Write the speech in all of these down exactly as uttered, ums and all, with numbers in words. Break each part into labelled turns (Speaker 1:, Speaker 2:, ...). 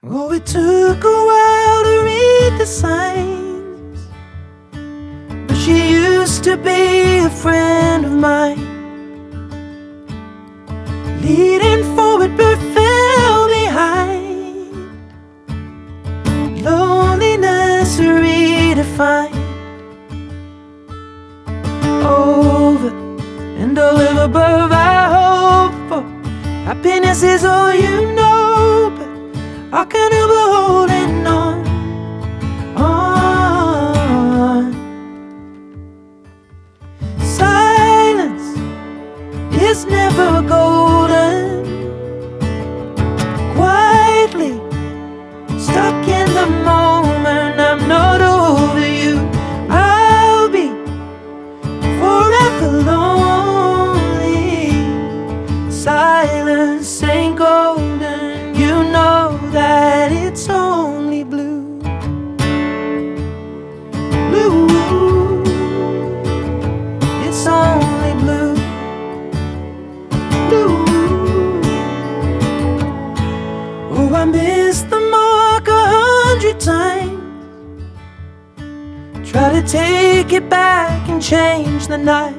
Speaker 1: Oh, it took a while to read the signs, but she used to be a friend of mine, leading forward but fell behind. Loneliness redefined. Over and over above, I hope for happiness is all you know, but I can't help but holding on, on. Silence is never golden. Quietly stuck in the moment, I'm not over you. I'll be forever lonely. Silence ain't golden, you know that it's only blue. Blue, it's only blue. Blue. Oh, I missed the mark a hundred times. Try to take it back and change the night.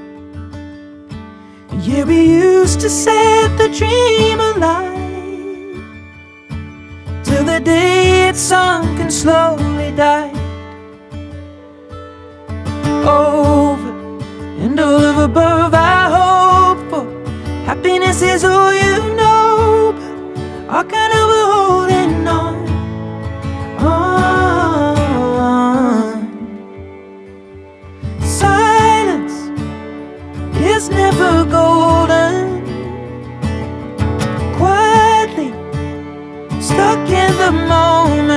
Speaker 1: Yeah, we used to set the dream alive, till the day it sunk and slowly died. Over and over above, I hope for happiness is all you know, but I can't help but holding on, on. Silence is never golden. Quietly stuck in the moment,